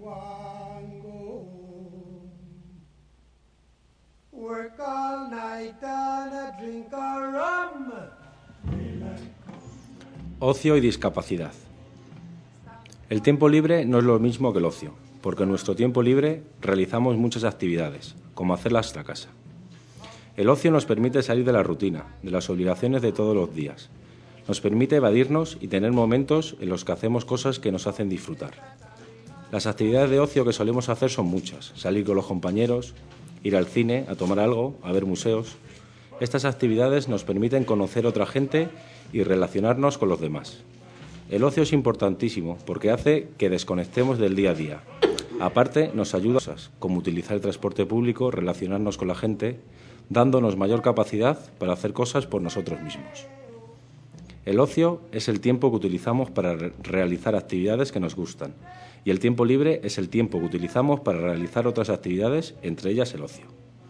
Work all night and a drink a rum. Ocio y discapacidad. El tiempo libre no es lo mismo que el ocio, porque en nuestro tiempo libre realizamos muchas actividades, como hacerlas en la casa. El ocio nos permite salir de la rutina, de las obligaciones de todos los días. Nos permite evadirnos y tener momentos en los que hacemos cosas que nos hacen disfrutar. Las actividades de ocio que solemos hacer son muchas: salir con los compañeros, ir al cine, a tomar algo, a ver museos. Estas actividades nos permiten conocer otra gente y relacionarnos con los demás. El ocio es importantísimo porque hace que desconectemos del día a día. Aparte, nos ayuda, como utilizar el transporte público, relacionarnos con la gente, dándonos mayor capacidad para hacer cosas por nosotros mismos. El ocio es el tiempo que utilizamos para realizar actividades que nos gustan, y el tiempo libre es el tiempo que utilizamos para realizar otras actividades, entre ellas el ocio.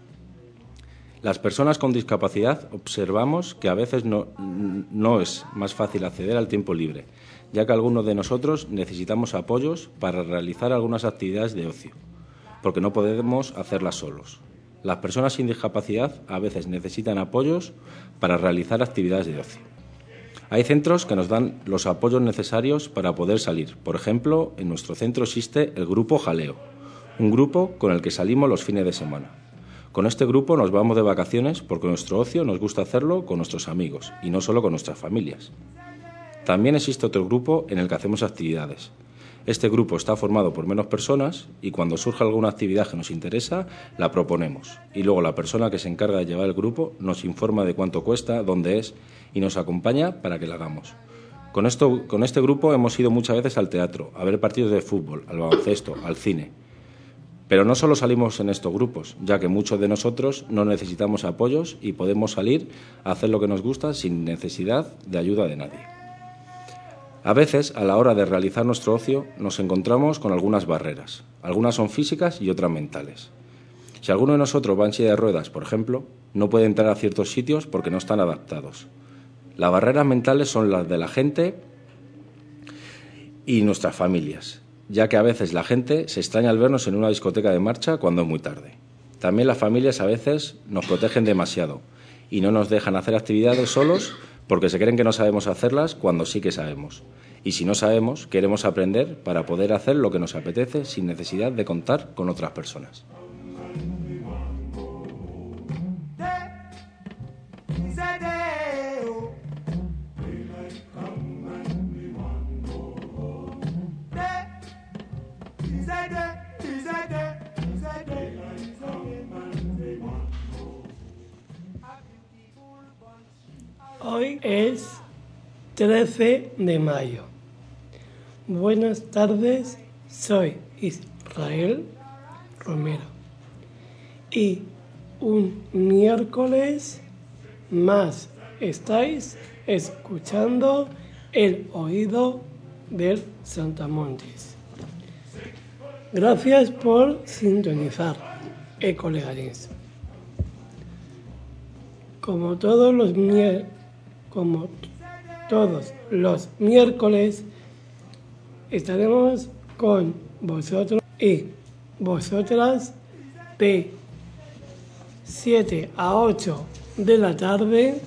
Las personas con discapacidad observamos que a veces no es más fácil acceder al tiempo libre, ya que algunos de nosotros necesitamos apoyos para realizar algunas actividades de ocio, porque no podemos hacerlas solos. Las personas sin discapacidad a veces necesitan apoyos para realizar actividades de ocio. Hay centros que nos dan los apoyos necesarios para poder salir. Por ejemplo, en nuestro centro existe el Grupo Jaleo, un grupo con el que salimos los fines de semana. Con este grupo nos vamos de vacaciones porque nuestro ocio nos gusta hacerlo con nuestros amigos y no solo con nuestras familias. También existe otro grupo en el que hacemos actividades. Este grupo está formado por menos personas y cuando surge alguna actividad que nos interesa, la proponemos. Y luego la persona que se encarga de llevar el grupo nos informa de cuánto cuesta, dónde es y nos acompaña para que la hagamos. Con este grupo hemos ido muchas veces al teatro, a ver partidos de fútbol, al baloncesto, al cine. Pero no solo salimos en estos grupos, ya que muchos de nosotros no necesitamos apoyos y podemos salir a hacer lo que nos gusta sin necesidad de ayuda de nadie. A veces, a la hora de realizar nuestro ocio, nos encontramos con algunas barreras. Algunas son físicas y otras mentales. Si alguno de nosotros va en silla de ruedas, por ejemplo, no puede entrar a ciertos sitios porque no están adaptados. Las barreras mentales son las de la gente y nuestras familias, ya que a veces la gente se extraña al vernos en una discoteca de marcha cuando es muy tarde. También las familias a veces nos protegen demasiado y no nos dejan hacer actividades solos porque se creen que no sabemos hacerlas cuando sí que sabemos. Y si no sabemos, queremos aprender para poder hacer lo que nos apetece sin necesidad de contar con otras personas. Hoy es 13 de mayo. Buenas tardes, soy Israel Romero. Y un miércoles más estáis escuchando El Oído del Saltamontes. Gracias por sintonizar, colegas. Como todos los miércoles estaremos con vosotros y vosotras de 7 a 8 de la tarde,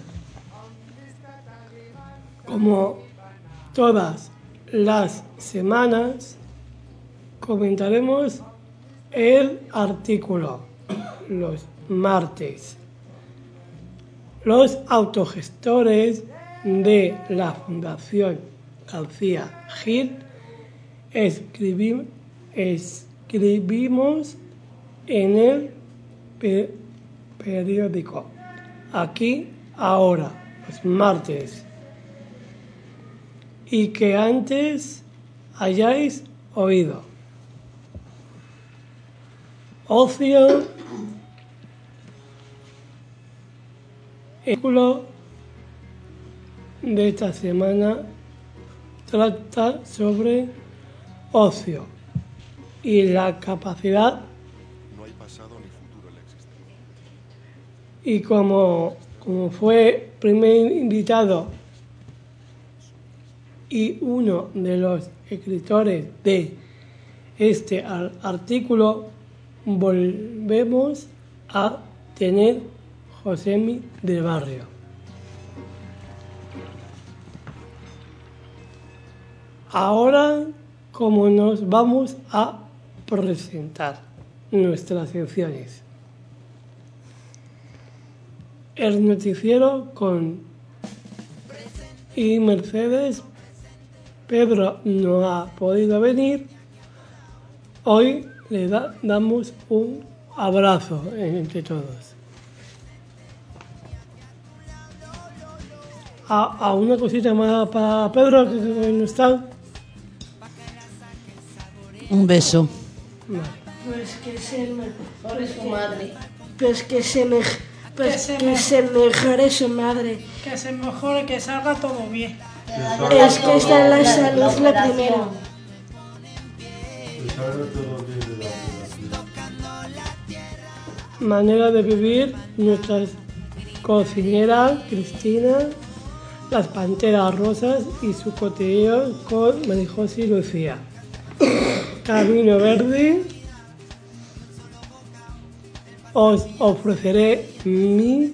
como todas las semanas. Comentaremos el artículo los martes. Los autogestores de la Fundación García Gil escribimos en el periódico Aquí Ahora, los martes, y que antes hayáis oído. Ocio. El artículo de esta semana trata sobre ocio y la capacidad. No hay pasado ni futuro en la existencia. Y como fue primer invitado y uno de los escritores de este artículo volvemos a tener Josemi del Barrio. Ahora, como nos vamos a presentar nuestras secciones. El noticiero con y Mercedes. Pedro no ha podido venir. Hoy le damos un abrazo entre todos. A una cosita más para Pedro, que no está. Un beso. Vale. Pues que se me... Por su madre. Pues que se mejore su madre. Que se mejore, que salga todo bien. Es que está en la salud la primera. Manera de vivir nuestras cocineras Cristina, las panteras rosas y su cotillo con Marijose y Lucía. Camino Verde. Os ofreceré mi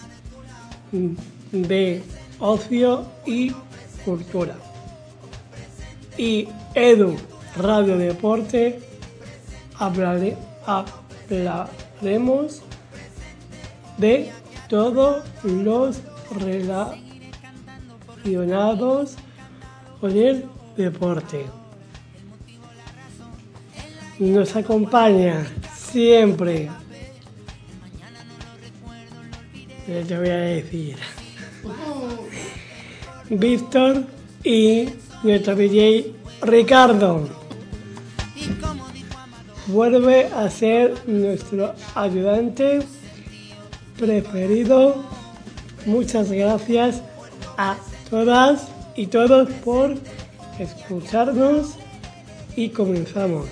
de ocio y cultura. Y Edu Radio Deporte hablaremos de todos los relacionados con el deporte. Nos acompaña siempre, te voy a decir, Víctor y nuestro DJ Ricardo. Vuelve a ser nuestro ayudante preferido. Muchas gracias a todas y todos por escucharnos y comenzamos.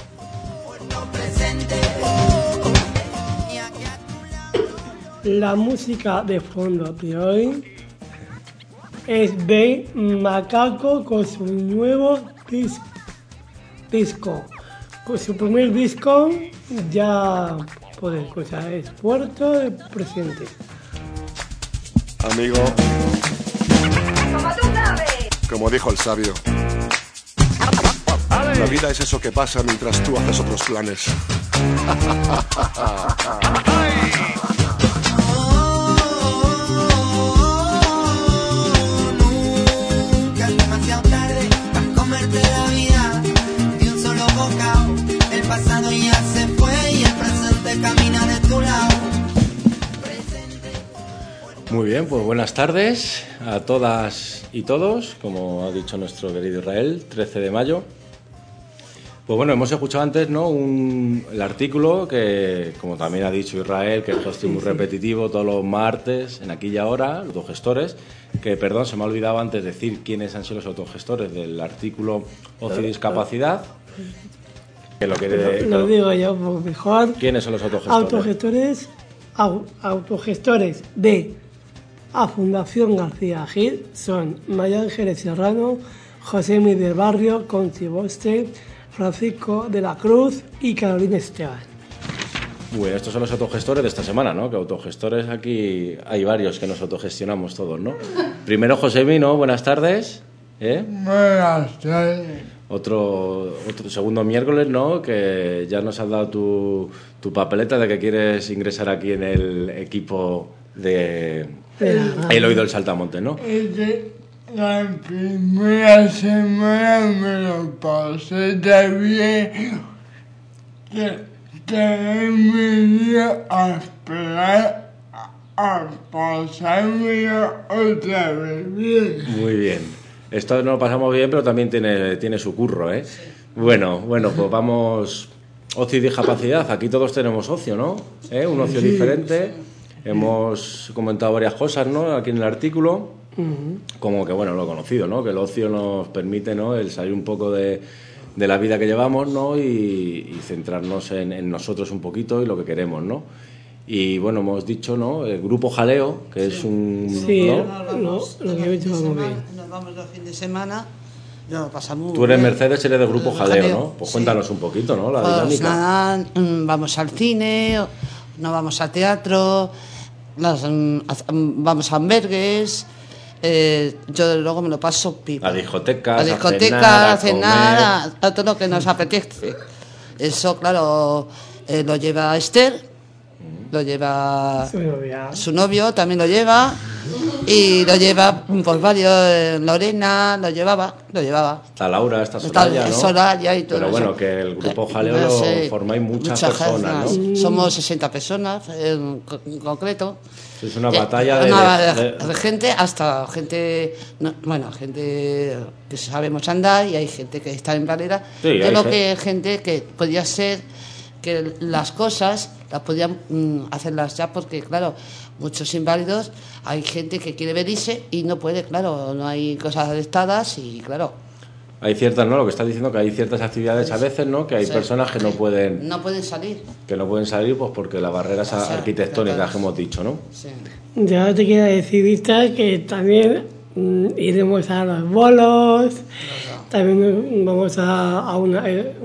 La música de fondo de hoy es de Macaco con su nuevo disco. Con su primer disco ya podéis escuchar, es Puerto de Presente. Amigo, como dijo el sabio, la vida es eso que pasa mientras tú haces otros planes. Nunca es demasiado tarde para comerte la vida de un solo bocado. El pasado ya se fue y el presente camina de tu lado. Muy bien, pues buenas tardes a todas y todos, como ha dicho nuestro querido Israel, 13 de mayo. Pues bueno, hemos escuchado antes, ¿no?, el artículo que, como también ha dicho Israel, que es muy repetitivo todos los martes, en Aquí y Ahora, los autogestores, que, perdón, se me ha olvidado antes decir quiénes han sido los autogestores del artículo Ocio y Discapacidad. Que lo digo yo mejor. ¿Quiénes son los autogestores? Autogestores de a Fundación García Gil son María Ángeles Serrano, Josemi del Barrio, Conchi Boste, Francisco de la Cruz y Carolina Esteban. Bueno, estos son los autogestores de esta semana, ¿no? Que autogestores aquí hay varios que nos autogestionamos todos, ¿no? Primero Josemi, ¿no? Buenas tardes. Buenas tardes. Otro segundo miércoles, ¿no? Que ya nos has dado tu papeleta de que quieres ingresar aquí en el equipo de El Oído del Saltamontes, ¿no? La primera semana me lo pasé tan bien que he venido a esperar a pasármelo otra vez bien. Muy bien. Esto nos lo pasamos bien, pero también tiene su curro, ¿eh? Sí. Bueno, pues vamos. Ocio y discapacidad. Aquí todos tenemos ocio, ¿no? Un ocio diferente. Sí. Hemos comentado varias cosas, ¿no?, aquí en el artículo. Como que, bueno, lo he conocido, ¿no?, que el ocio nos permite, ¿no?, el salir un poco de la vida que llevamos, ¿no?, y centrarnos en nosotros un poquito y lo que queremos, ¿no? Y bueno, hemos dicho, ¿no?, el grupo Jaleo, que es un... Sí, ¿no? Nos vamos de fin de semana Lo pasamos muy Tú eres bien. Mercedes, eres del grupo Jaleo, Jaleo, ¿no? Pues sí. cuéntanos un poquito, ¿no? La Pues dinámica. nada, vamos al cine, no vamos al teatro, vamos a albergues. Yo desde luego me lo paso pipa. A discotecas, a a cenar, cenar, a todo lo que nos apetece. Eso, claro, lo lleva Esther, lo lleva Su novia. su novio, también lo lleva, y lo lleva pues varios, Lorena lo llevaba. Está Laura, está Soraya, ¿no? Soraya y todo Pero eso. bueno, que el grupo Jaleo No lo sé, formáis muchas muchas personas, ¿no? Somos 60 personas en concreto. Es una batalla De gente hasta gente, gente que sabemos andar, y hay gente que está en barrera. Sí, Yo hay creo gente. que gente que podía ser que las cosas las podían hacerlas ya, porque claro, muchos inválidos, hay gente que quiere venirse y no puede, claro, no hay cosas adaptadas y claro. Hay ciertas, ¿no? Lo que estás diciendo, que hay ciertas actividades a veces, ¿no? Que hay Sí. personas que no pueden salir. Que no pueden salir, pues porque las barreras O sea, arquitectónicas que hemos dicho, ¿no? Sí. Ya te quiero decir, Vista, que también iremos a los bolos, también vamos a una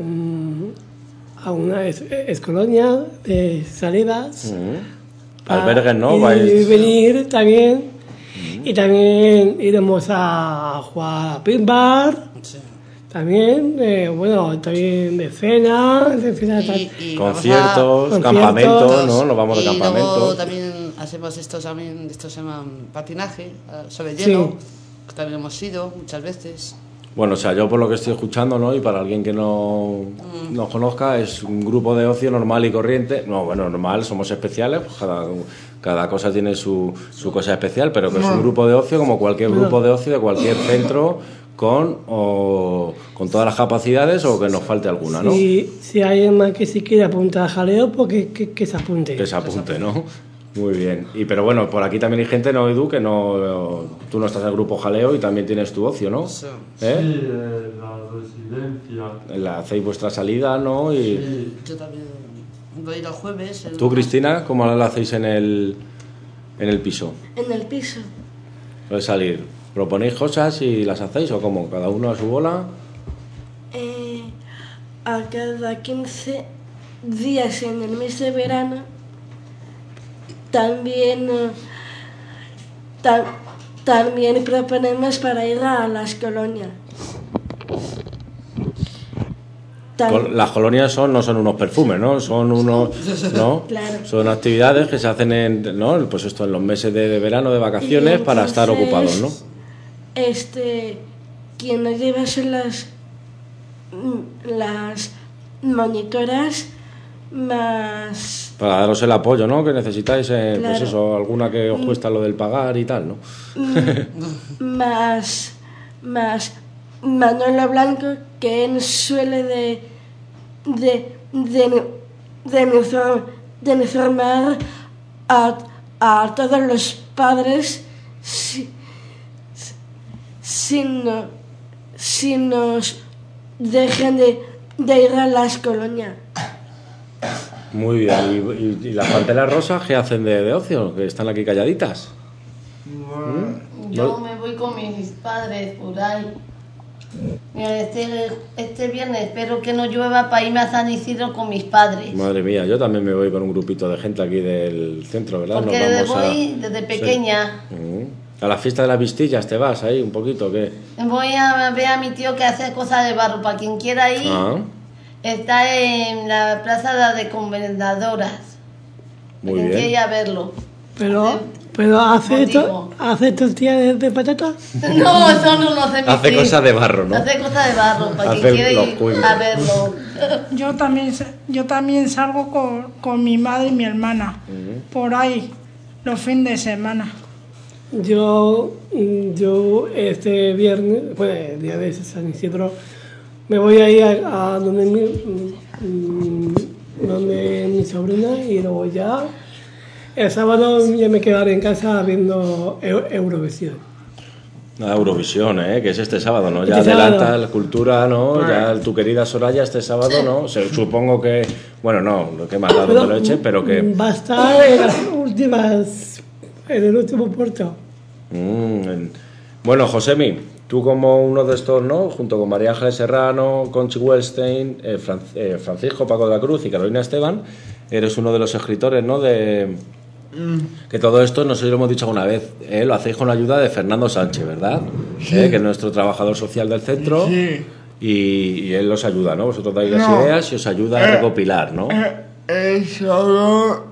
escolonia de salidas. Albergues, ¿no? Y Vais... venir también. Y también iremos a jugar a pinbar. También, también de cena, Y conciertos, vamos campamentos, ¿no? Nos vamos de y luego campamento. también hacemos estos se llaman patinaje sobre hielo, que también hemos ido muchas veces. Bueno, o sea, yo por lo que estoy escuchando, ¿no? Y para alguien que no nos conozca, es un grupo de ocio normal y corriente. No, bueno, normal, somos especiales, pues cada cosa tiene su cosa especial, pero que es un grupo de ocio como cualquier grupo de ocio de cualquier centro con todas las capacidades, o que nos falte alguna, ¿no? Si hay alguien más que si quiere apuntar a Jaleo, pues que se apunte. Que se apunte, ¿no? Muy bien. Pero bueno, por aquí también hay gente, ¿no, Edu? Que no, tú no estás en el grupo Jaleo y también tienes tu ocio, ¿no? Sí. ¿Eh? Sí, la residencia. Hacéis vuestra salida, ¿no? Y... Sí. Yo también voy a ir los jueves. ¿Tú, Cristina, cómo la hacéis en el piso? En el piso. ¿Puede salir? ¿Proponéis cosas y las hacéis o cómo? ¿Cada uno a su bola? A cada 15 días en el mes de verano también proponemos para ir a las colonias. Las colonias no son unos perfumes, ¿no? Son unos, ¿no? Claro. Son actividades que se hacen en los meses de verano, de vacaciones, para estar ocupados, ¿no? Quien nos lleva son las monitoras más... Para daros el apoyo, ¿no? Que necesitáis, pues Claro. eso, alguna que os cuesta lo del pagar y tal, ¿no? más Manolo Blanco, que él suele de informar a todos los padres si nos dejan de ir a las colonias. Muy bien. ¿Y las panteras rosas qué hacen de ocio? Que están aquí calladitas. Yo me voy con mis padres por ahí. Mira, este viernes espero que no llueva para irme a San Isidro con mis padres. Madre mía, yo también me voy con un grupito de gente aquí del centro, ¿verdad? Porque desde pequeña. Sí. A la fiesta de las vistillas te vas ahí un poquito, ¿qué? Voy a ver a mi tío que hace cosas de barro. Para quien quiera ir, está en la plaza de Comendadoras. Muy Quien quiera bien. ir a verlo. Pero ¿hace tortillas de patata? No, eso no lo hace mi Hace tío. cosas de barro, ¿no? Hace cosas de barro, para Hace quien quiera los ir cuencos. a verlo. Yo también salgo con mi madre y mi hermana por ahí los fines de semana. Yo este viernes, el día de San Isidro, me voy a ir a donde mi sobrina, y luego ya el sábado ya me quedaré en casa viendo Eurovisión. Eurovisión, que es este sábado, ¿no? Ya Este adelanta sábado. la cultura, ¿no? Ya tu querida Soraya este sábado, ¿no? Supongo que, bueno, no, lo que me ha dado de leche, pero que... Va a estar en el último puerto. Bueno, Josemi, Tú como uno de estos, ¿no? Junto con María Ángeles Serrano, Conchi Wellstein, Francisco Paco de la Cruz y Carolina Esteban, eres uno de los escritores, ¿no? Que todo esto, no sé si lo hemos dicho alguna vez, lo hacéis con la ayuda de Fernando Sánchez, ¿verdad? Sí. Que es nuestro trabajador social del centro. Sí. Y él os ayuda, ¿no? Vosotros dais las ideas y os ayuda a recopilar, ¿no? Eso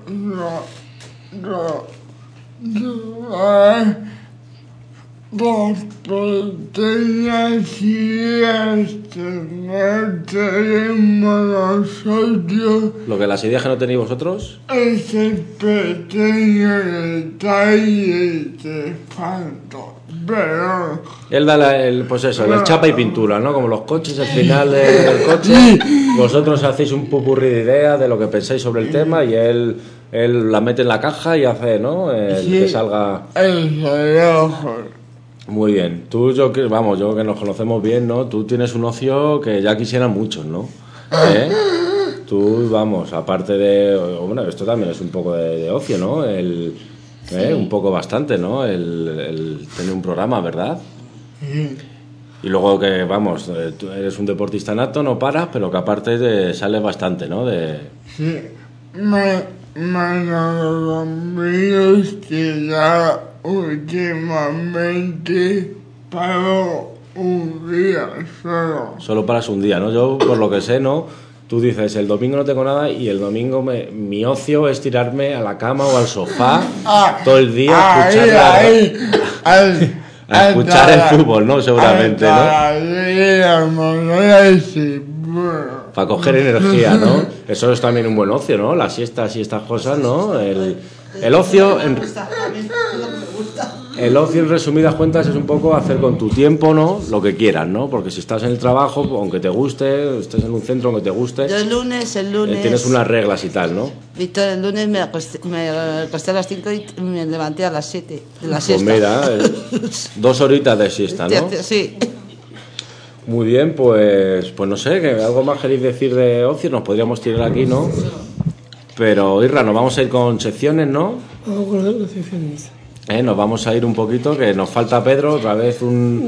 las pequeñas ideas que no tenemos nosotros. Lo que las ideas que no tenéis vosotros. Ese pequeño detalle de falta. Pero Él da pues eso, el chapa y pintura, ¿no? Como los coches, al final del coche, vosotros hacéis un popurrí de ideas de lo que pensáis sobre el tema y él la mete en la caja y hace, ¿no? Que salga. Muy bien. Yo que nos conocemos bien, ¿no? Tú tienes un ocio que ya quisieran muchos, ¿no? Tú, aparte de... Bueno, esto también es un poco de ocio, ¿no? Un poco bastante, ¿no? El tener un programa, ¿verdad? Y luego que, tú eres un deportista nato, no paras, pero que aparte te sales bastante, ¿no? Sí, me amigos que ya últimamente paro un día solo. Solo paras un día, ¿no? Yo, por lo que sé, ¿no? Tú dices, el domingo no tengo nada y el domingo mi ocio es tirarme a la cama o al sofá todo el día a escuchar el fútbol, ¿no? Seguramente, ¿no? Para coger energía, ¿no? Eso es también un buen ocio, ¿no? Las siestas y estas cosas, ¿no? El ocio... El ocio, en resumidas cuentas, es un poco hacer con tu tiempo, ¿no? Lo que quieras, ¿no? Porque si estás en el trabajo, aunque te guste, estés en un centro, aunque te guste... Yo el lunes... tienes unas reglas y tal, ¿no? Víctor, el lunes me acosté a las 5 y me levanté a las 7 de la siesta. Pues mira, 2 horitas de siesta, ¿no? Sí. Muy bien, pues no sé, que algo más queréis decir de ocio, nos podríamos tirar aquí, ¿no? Pero, Irra, nos vamos a ir con secciones, ¿no? Vamos con las secciones. Nos vamos a ir un poquito, que nos falta Pedro, otra vez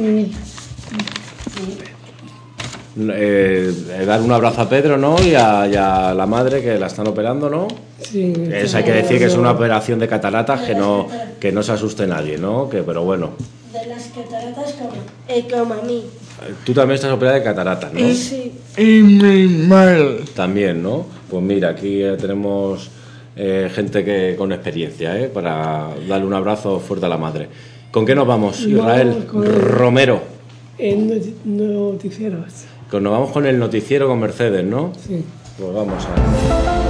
dar un abrazo a Pedro, ¿no? Y a la madre que la están operando, ¿no? Sí. Hay que decir que es una operación de cataratas, que no se asuste nadie, ¿no? Pero bueno. De las cataratas como a mí. Tú también estás operada de cataratas, ¿no? Sí. Y mi madre. También, ¿no? Pues mira, aquí tenemos... gente con experiencia, para darle un abrazo fuerte a la madre. ¿Con qué nos vamos, Israel Romero? En noticieros. Nos vamos con el noticiero con Mercedes, ¿no? Sí. Pues vamos a...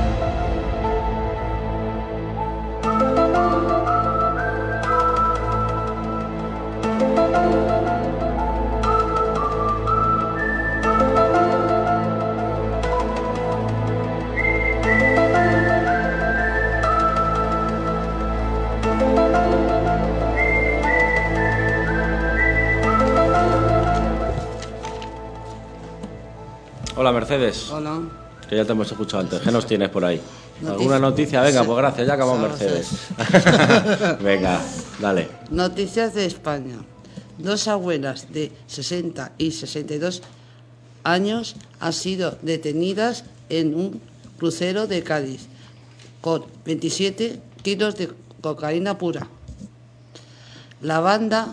Hola, Mercedes. Hola. Que ya te hemos escuchado antes. ¿Qué nos tienes por ahí? ¿Alguna noticia? Venga, pues gracias, ya acabamos Mercedes. Venga, dale. Noticias de España. 2 abuelas de 60 y 62 años han sido detenidas en un crucero de Cádiz con 27 kilos de cocaína pura. La banda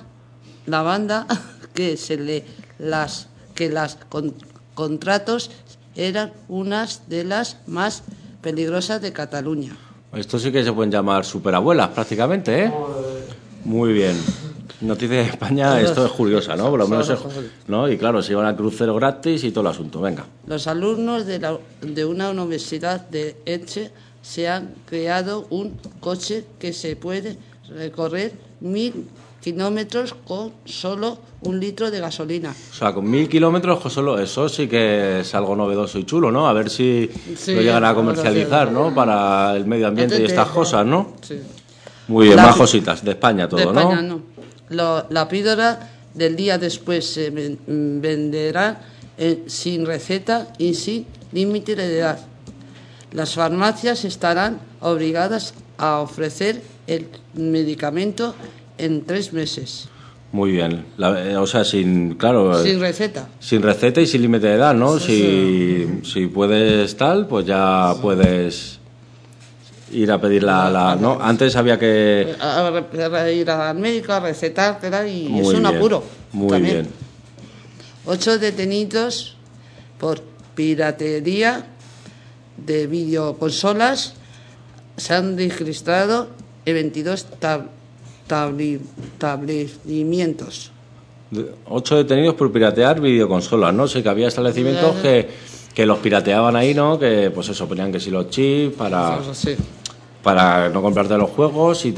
las contratos eran unas de las más peligrosas de Cataluña. Esto sí que se pueden llamar superabuelas prácticamente, ¿eh? Muy bien. Noticias de España, esto es curiosa, ¿no? Por lo menos, ¿no? Y claro, se iban al crucero gratis y todo el asunto. Venga. Los alumnos de una universidad de Elche se han creado un coche que se puede recorrer 1000 kilómetros con solo 1 litro de gasolina. O sea, con 1000 kilómetros, solo eso sí que es algo novedoso y chulo, ¿no? A ver si lo llegan a comercializar, ¿no? Para el medio ambiente y estas cosas, ¿no? Sí. Muy bien, más cositas. De España todo, de España, ¿no? La píldora del día después se venderá sin receta y sin límite de edad. Las farmacias estarán obligadas a ofrecer el medicamento en 3 meses. Muy bien. O sea, sin receta. Sin receta y sin límite de edad, ¿no? Si puedes tal, pues ya puedes ir a pedir ¿no? Antes había que... ir al médico a recetar, y muy es un bien, apuro. Muy también. bien. 8 detenidos por piratería de videoconsolas se han registrado en 22 establecimientos. 8 detenidos por piratear videoconsolas, ¿no? Sé que había establecimientos que los pirateaban ahí, ¿no? Que pues eso, ponían que si los chips para no comprarte los juegos y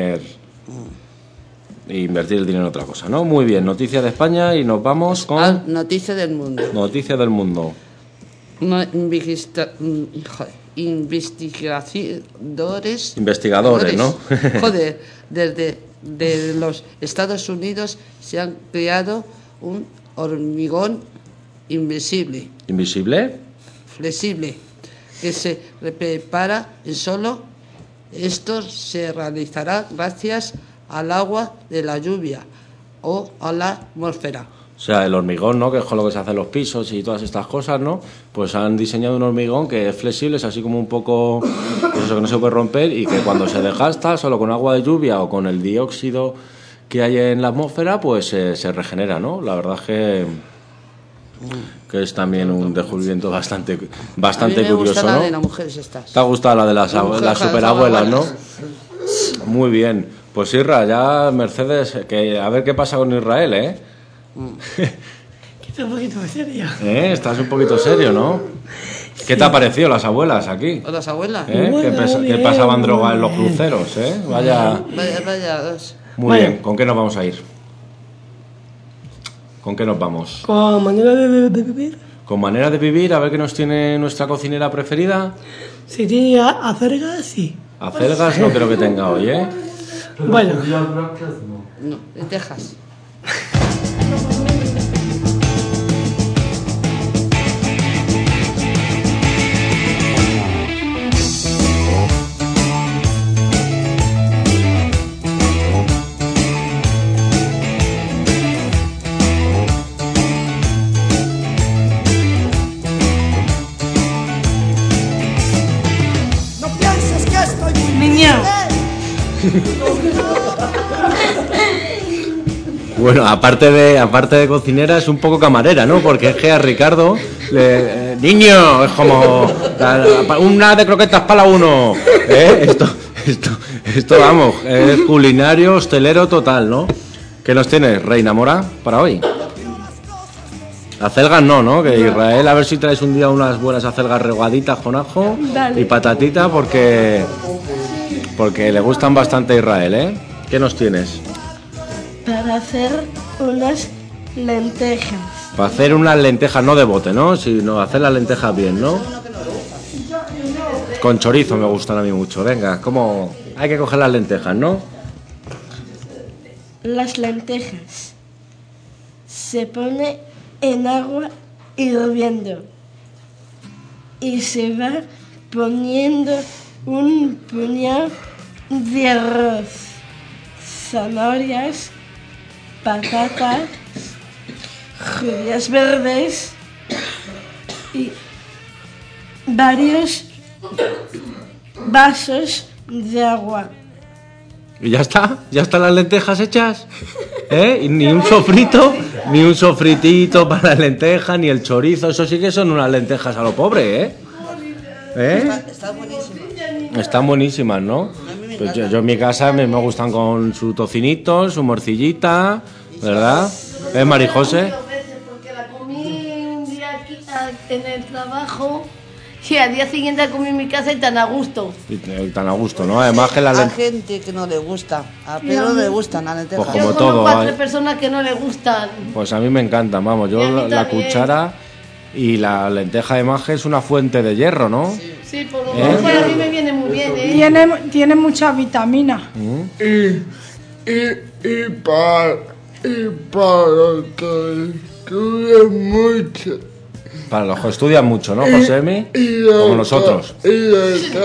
invertir el dinero en otra cosa, ¿no? Muy bien, noticias de España y nos vamos con... Noticias del mundo. Noticias del mundo. Investigadores, ¿no? Desde los Estados Unidos se han creado un hormigón invisible. ¿Invisible? Flexible, que se prepara en solo. Esto se realizará gracias al agua de la lluvia o a la atmósfera. O sea, el hormigón, ¿no? Que es con lo que se hacen los pisos y todas estas cosas, ¿no? Pues han diseñado un hormigón que es flexible, es así como un poco... Pues eso, que no se puede romper y que cuando se desgasta, solo con agua de lluvia o con el dióxido que hay en la atmósfera, pues se regenera, ¿no? La verdad es que es también un descubrimiento bastante curioso, ¿no? La de las mujeres estas. ¿Te ha gustado la de las superabuelas, no? Muy bien. Pues Isra, ya Mercedes, que a ver qué pasa con Israel, ¿eh? Está un poquito serio. Estás un poquito serio, ¿no? Sí. ¿Qué te ha parecido las abuelas aquí? ¿Las abuelas? Que pasaban droga en los cruceros, ¿eh? Vaya. Muy bien, ¿con qué nos vamos a ir? ¿Con qué nos vamos? Con manera de vivir. Con manera de vivir, a ver qué nos tiene nuestra cocinera preferida. Si tiene acelgas, sí. Acelgas no creo que tenga hoy, ¿eh? Bueno. No, de Texas. No pienses que estoy muy Niño. Bueno, aparte de cocinera es un poco camarera, ¿no? Porque es que a Ricardo niño, es como una de croquetas para uno. Esto vamos, es culinario, hostelero total, ¿no? ¿Qué nos tienes, Reina Mora, para hoy? Acelgas no, que Israel, a ver si traes un día unas buenas acelgas regaditas con ajo. Dale. Y patatita porque le gustan bastante a Israel, ¿eh? ¿Qué nos tienes? Para hacer unas lentejas. Para hacer unas lentejas, no de bote, ¿no? Sino hacer las lentejas bien, ¿no? Con chorizo me gustan a mí mucho. Venga, ¿cómo? Hay que coger las lentejas, ¿no? Las lentejas se pone en agua hirviendo y se va poniendo un puñado de arroz, zanahorias, patatas, judías verdes y varios vasos de agua. Y ya están las lentejas hechas, ¿eh? Y ni un sofrito, ni un sofritito para las lentejas, ni el chorizo, eso sí que son unas lentejas a lo pobre, ¿eh? Está buenísima. Están buenísimas, ¿no? Pues yo en mi casa me gustan con su tocinito, su morcillita, ¿verdad? Marijose. Porque la comí un día aquí en el trabajo y al día siguiente la comí en mi casa y tan a gusto. Y tan a gusto, ¿no? Además que Hay gente que no le gusta, a Pedro no le gustan las lentejas. Pues como yo todo. Yo 4 personas que no le gustan. Pues a mí me encantan, vamos. Yo la cuchara y la lenteja de maje es una fuente de hierro, ¿no? Sí, por lo menos a mí me viene muy bien, ¿eh? Tiene mucha vitamina. Y para que estudian mucho. Para los que estudian mucho, ¿no, Josemi? Como nosotros. Y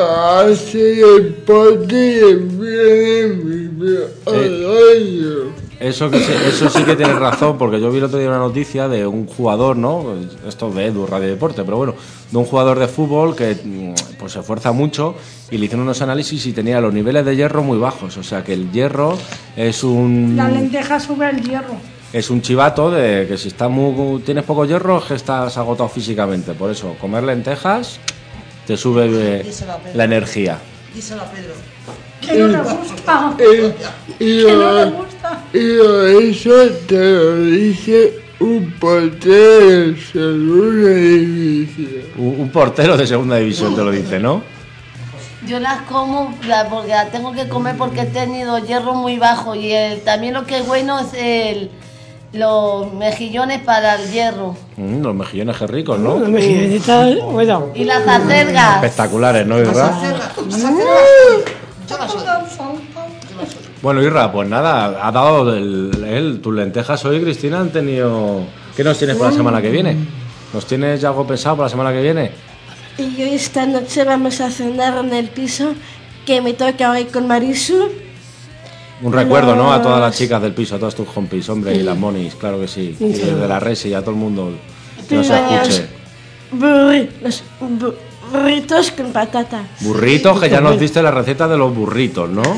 hace deporte y viene al año. Eso sí que tienes razón, porque yo vi el otro día una noticia de un jugador, ¿no? Esto de Edu, Radio Deporte, pero bueno, de un jugador de fútbol que pues se esfuerza mucho y le hicieron unos análisis y tenía los niveles de hierro muy bajos. O sea que el hierro es La lenteja sube el hierro. Es un chivato de que si tienes poco hierro es que estás agotado físicamente. Por eso, comer lentejas te sube la energía. Díselo a Pedro. Que no le gusta. Y Que no le gusta. eso te lo dice un portero de segunda división. Un portero de segunda división te lo dice, ¿no? Yo las como porque las tengo que comer porque he tenido hierro muy bajo y también lo que es bueno es los mejillones para el hierro. Los mejillones que ricos, ¿no? Los mejillones, bueno. Y las acelgas. Espectaculares, ¿no, Irra? Bueno, Irra, pues nada, ha dado tus lentejas hoy, Cristina, han tenido... ¿Qué nos tienes para la semana que viene? ¿Nos tienes ya algo pensado para la semana que viene? Y hoy esta noche vamos a cenar en el piso que me toca hoy con Marisu. Un recuerdo, ¿no? A todas las chicas del piso, a todas tus compis, hombre, y las monis, claro que sí. Y desde la Resi, a todo el mundo que nos escuche. Los burritos con patata. Burritos, que ya nos diste la receta de los burritos, ¿no?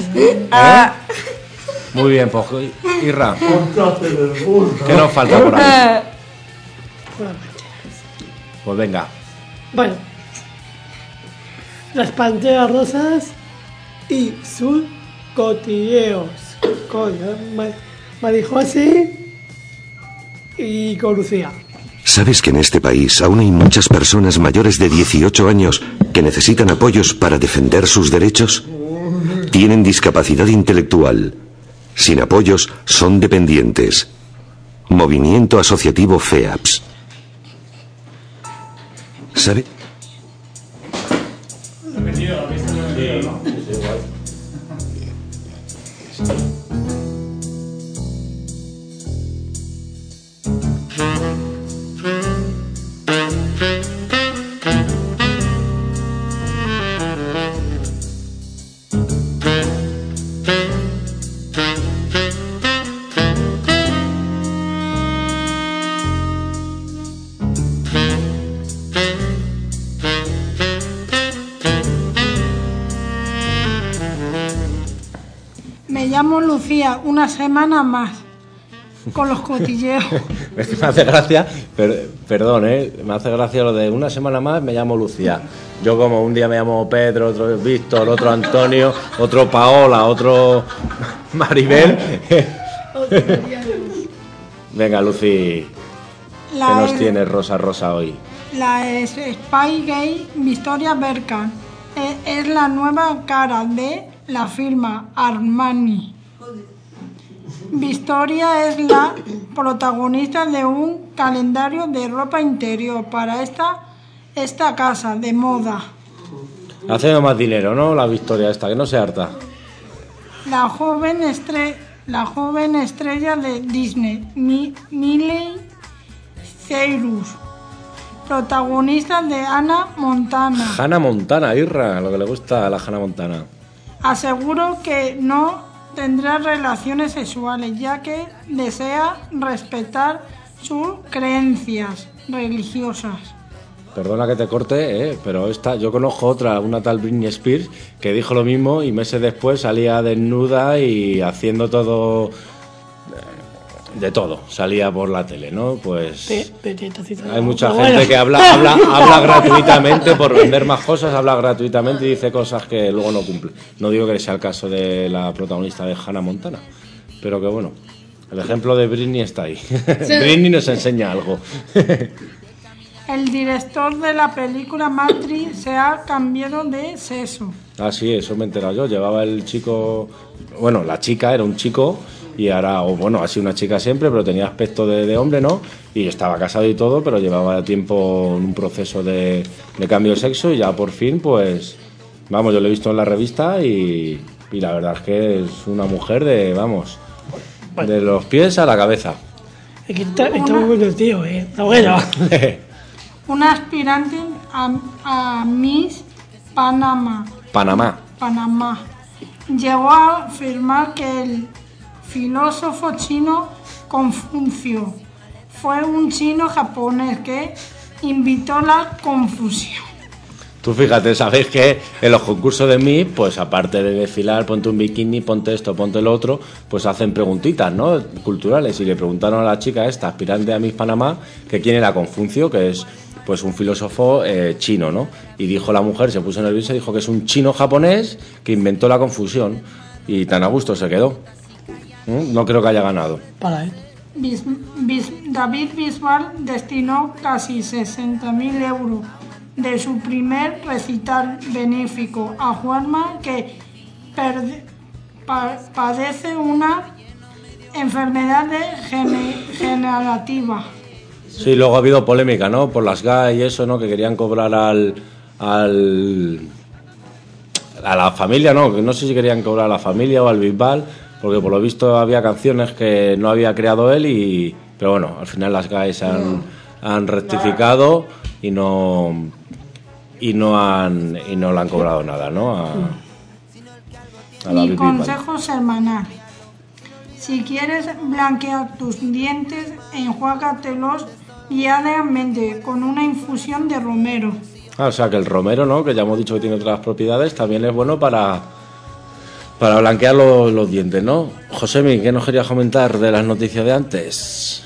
Muy bien, pues, Irra, ¿qué nos falta por ahí? Pues venga. Bueno, las panteras rosas y sus cotilleos con Marijose y con Lucía. ¿Sabes que en este país aún hay muchas personas mayores de 18 años que necesitan apoyos para defender sus derechos? Tienen discapacidad intelectual. Sin apoyos, son dependientes. Movimiento Asociativo FEAPS. ¿Sabe? Me llamo Lucía, una semana más, con los cotilleos. Es que me hace gracia, perdón, me hace gracia lo de una semana más me llamo Lucía. Yo como un día me llamo Pedro, otro Víctor, otro Antonio, otro Paola, otro Maribel. Venga, Lucy, ¿qué nos tiene Rosa hoy? La Spy Gay Victoria Beckham es la nueva cara de la firma Armani. Victoria es la protagonista de un calendario de ropa interior para esta casa de moda. Haciendo más dinero, ¿no? La Victoria esta, que no se harta. La joven estrella de Disney, Miley Cyrus, protagonista de Hannah Montana. Hannah Montana, Irra, lo que le gusta a la Hannah Montana. Aseguró que no tendrá relaciones sexuales, ya que desea respetar sus creencias religiosas. Perdona que te corte, pero yo conozco una tal Britney Spears que dijo lo mismo y meses después salía desnuda y haciendo todo, de todo, salía por la tele, ¿no? Pues hay mucha gente que habla gratuitamente por vender más cosas, habla gratuitamente y dice cosas que luego no cumple. No digo que sea el caso de la protagonista de Hannah Montana, pero que bueno, el ejemplo de Britney está ahí. Sí. Britney nos enseña algo. El director de la película Matrix se ha cambiado de sexo. Ah, sí, eso me he enterado yo. Llevaba el chico... Bueno, la chica era un chico y ahora... ha sido una chica siempre, pero tenía aspecto de hombre, ¿no? Y estaba casado y todo, pero llevaba tiempo en un proceso de cambio de sexo y ya por fin, pues... Vamos, yo lo he visto en la revista y la verdad es que es una mujer de los pies a la cabeza. Está muy bueno el tío, está bueno. Una aspirante a Miss Panamá. Panamá. Llegó a afirmar que el filósofo chino Confucio. Fue un chino japonés que inventó la confusión. Tú fíjate, sabéis que en los concursos de Miss, pues aparte de desfilar, ponte un bikini, ponte esto, ponte lo otro, pues hacen preguntitas, ¿no? Culturales. Y le preguntaron a la chica esta, aspirante a Miss Panamá, que quién era Confucio, que es pues un filósofo chino, ¿no? Y dijo la mujer, se puso nerviosa, dijo que es un chino japonés que inventó la confusión. Y tan a gusto se quedó. No creo que haya ganado. Para él. David Bisbal destinó casi 60.000 euros de su primer recital benéfico a Juanma, que padece una enfermedad degenerativa. Sí, luego ha habido polémica, ¿no? Por las GAE y eso, ¿no? Que querían cobrar a la familia, ¿no? Que no sé si querían cobrar a la familia o al Bisbal, porque por lo visto había canciones que no había creado él pero bueno, al final las GAE se han rectificado y no le han cobrado nada, ¿no? A Mi consejo semanal: si quieres blanquear tus dientes, enjuágatelos diariamente con una infusión de romero. O sea que el romero, ¿no? Que ya hemos dicho que tiene otras propiedades, también es bueno para blanquear los dientes, ¿no? Josemi, ¿qué nos querías comentar de las noticias de antes?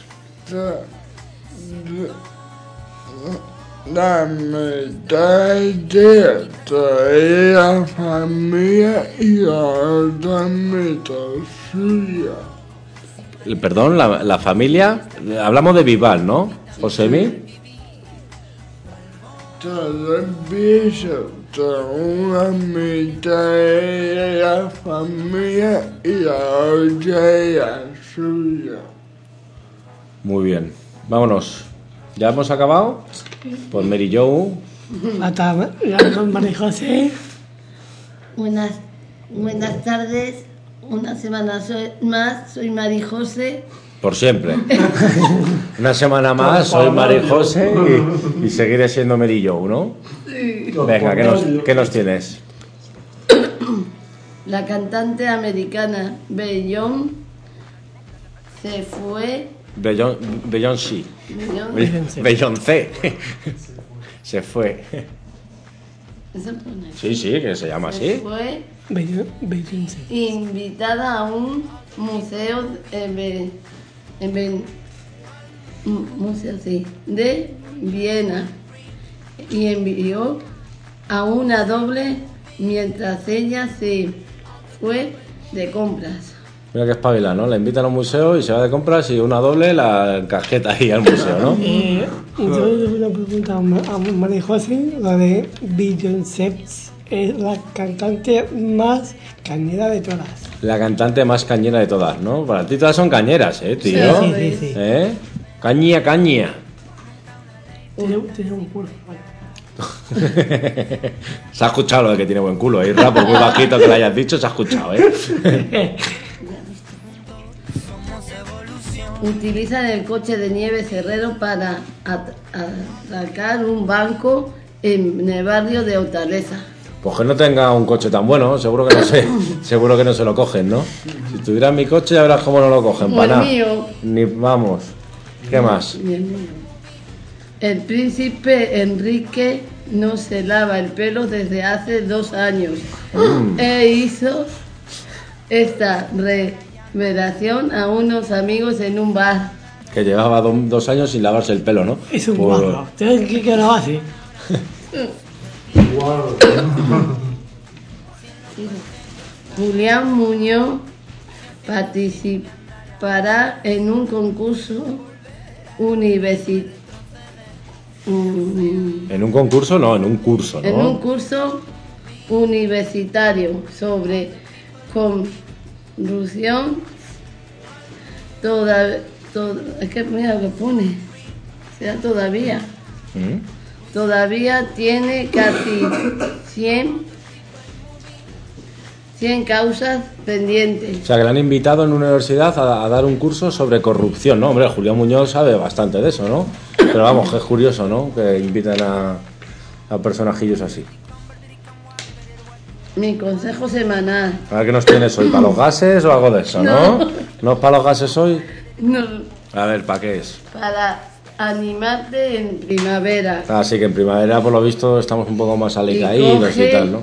La mitad de toda la familia y la otra mitad suya. Perdón, la familia, hablamos de Bisbal, ¿no, Josemi? Todo empieza con una mitad de la familia y la otra de la suya. Muy bien, vámonos. ¿Ya hemos acabado? Pues Mary Jo. María José. Buenas tardes. Una semana más, soy María José. Por siempre. Una semana más, soy María José y seguiré siendo Mary Jo, ¿no? Sí. Venga, ¿qué nos tienes? La cantante americana Beyoncé se fue. Beyoncé. Se fue. Sí, que se llama así. Se fue invitada a un museo de Viena y envió a una doble mientras ella se fue de compras. Mira que espabila, ¿no? La invitan a un museo y se va de compras y una doble la encajeta ahí al museo, ¿no? Yo le una pregunta a María José. La de Beyoncé es la cantante más cañera de todas. La cantante más cañera de todas, ¿no? Para ti todas son cañeras, tío. Sí. Caña. Tiene un culo. Se ha escuchado lo de que tiene buen culo, Irra, por muy bajito que lo hayas dicho, se ha escuchado, Utilizan el coche de Nieves Herrero para atracar un banco en el barrio de Hortaleza. Pues que no tenga un coche tan bueno, seguro que no se lo cogen, ¿no? Si tuviera mi coche ya verás cómo no lo cogen, para nada. Ni vamos. ¿Qué más? El príncipe Enrique no se lava el pelo desde hace 2 años e hizo esta revelación a unos amigos en un bar. Que llevaba 2 años sin lavarse el pelo, ¿no? Es un guarro. ¿Qué lo hace? Julián Muñoz participará en un concurso universitario. ¿En un concurso? No, en un curso, ¿no? En un curso universitario sobre corrupción. Es que mira lo que pone. Sea todavía. Todavía tiene casi 100 causas pendientes. O sea, que le han invitado en una universidad a dar un curso sobre corrupción, ¿no? Hombre, Julián Muñoz sabe bastante de eso, ¿no? Pero vamos, que es curioso, ¿no? Que inviten a personajillos así. Mi consejo semanal. ¿Para qué nos tienes hoy? ¿Para los gases o algo de eso, no? ¿No es para los gases hoy? No. A ver, ¿para qué es? Para animarte en primavera. Así que en primavera, por lo visto, estamos un poco más alicaídos y tal, ¿no?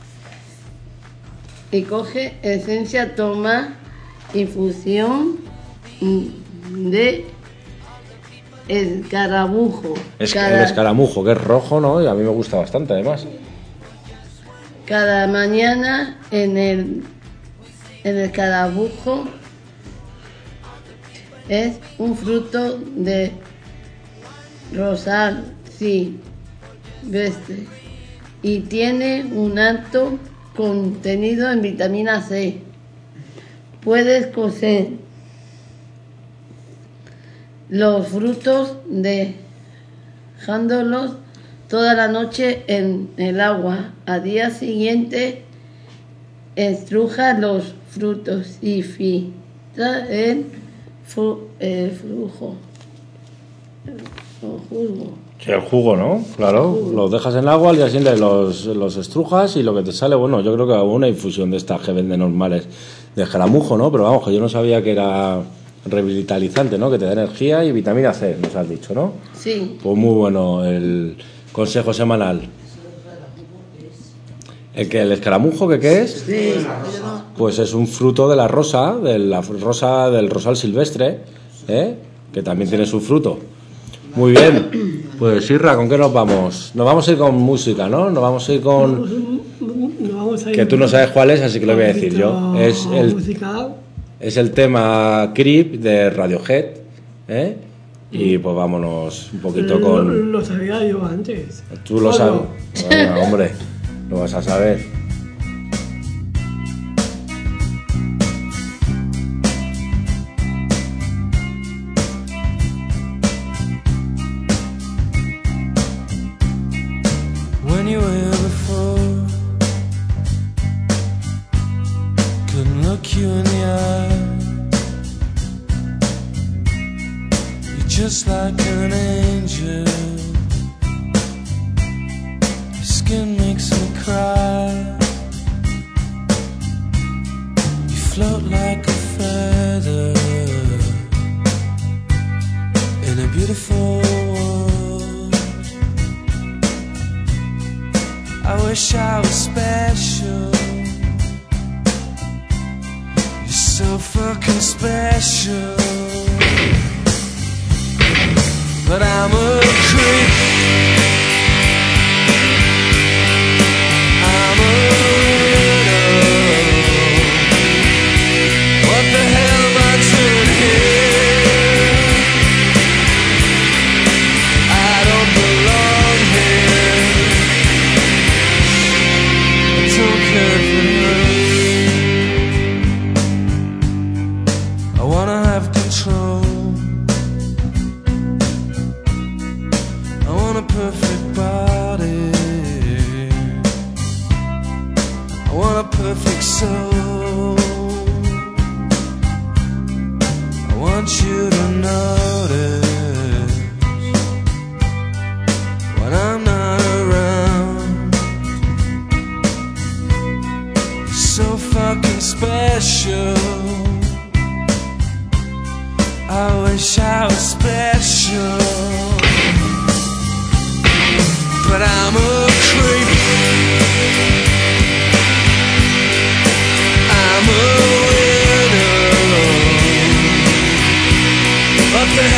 Y coge esencia, toma infusión de escaramujo. El escaramujo, que es rojo, ¿no? Y a mí me gusta bastante, además. Cada mañana en el escaramujo es un fruto de rosal silvestre y tiene un alto contenido en vitamina C. Puedes cocer los frutos dejándolos toda la noche en el agua. Al día siguiente estruja los frutos y filtra el jugo. Sí, el jugo, ¿no? Claro, los dejas en el agua, al día siguiente los estrujas y lo que te sale, bueno, yo creo que una infusión de estas que venden normales de escaramujo, ¿no? Pero vamos, que yo no sabía que era revitalizante, ¿no? Que te da energía y vitamina C, nos has dicho, ¿no? Sí. Pues muy bueno el consejo semanal. ¿El escaramujo qué es? Sí. Pues es un fruto de la rosa, del rosal silvestre, ¿eh? Que también tiene su fruto. Muy bien. Pues Irra, ¿con qué nos vamos? Nos vamos a ir con música, ¿no? Nos vamos a ir con... que tú no sabes cuál es, así que lo voy a decir yo. Es el tema Creep de Radiohead, ¿eh? Y pues vámonos un poquito con... Lo sabía yo antes. Tú lo sabes. Bueno, hombre, lo vas a saber. When you were here before, couldn't look you in the eye. You're just like an angel. Your skin makes me cry. You float like a feather in a beautiful world. I wish I was special. You're so fucking special. But I'm a creep. I'm a widow. What the hell am I doing here? I don't belong here. I don't care for her. I wanna have control. I want a perfect body. I want a perfect soul. I want you to notice when I'm not around. You're so fucking special. I wish I was special. But I'm a creep. I'm a widow. What the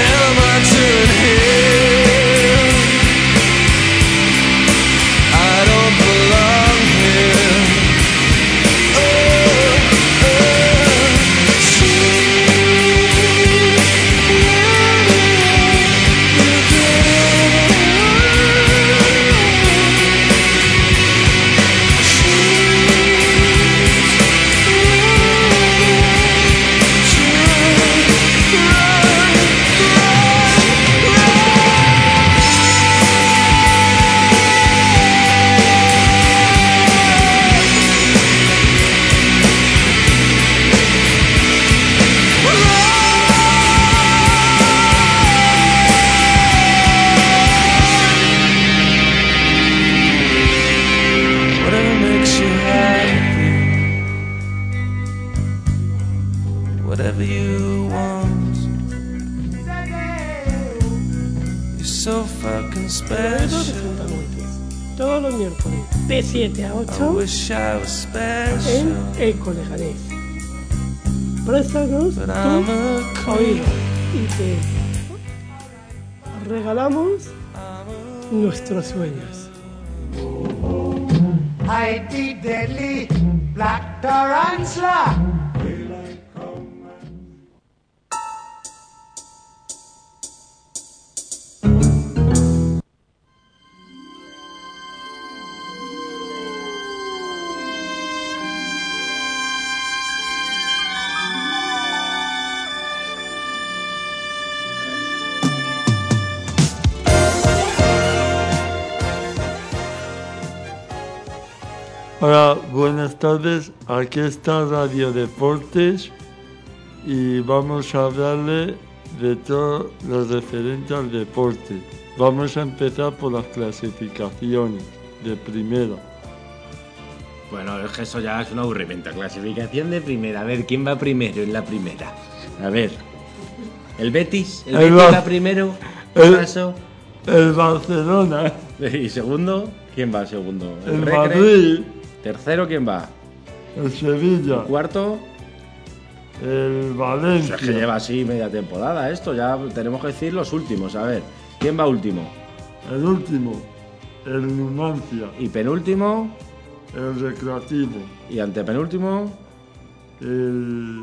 whatever you want. You're so fucking special. Todos los miércoles de 7 a 8 en Eco Leganés. Préstanos tu oído y te regalamos nuestros sueños. Mighty deadly black tarantula. Hola, buenas tardes. Aquí está Radio Deportes y vamos a hablarle de todo lo referente al deporte. Vamos a empezar por las clasificaciones de primera. Bueno, es que eso ya es un aburrimiento. Clasificación de primera. A ver, ¿quién va primero en la primera? A ver. ¿El Betis? ¿El Betis va primero? El Barcelona. ¿Y segundo? ¿Quién va segundo? El Madrid. ¿Tercero quién va? El Sevilla. ¿Y cuarto? El Valencia. Es que lleva así media temporada esto. Ya tenemos que decir los últimos. A ver, ¿quién va último? El último. El Numancia. ¿Y penúltimo? El Recreativo. ¿Y antepenúltimo? El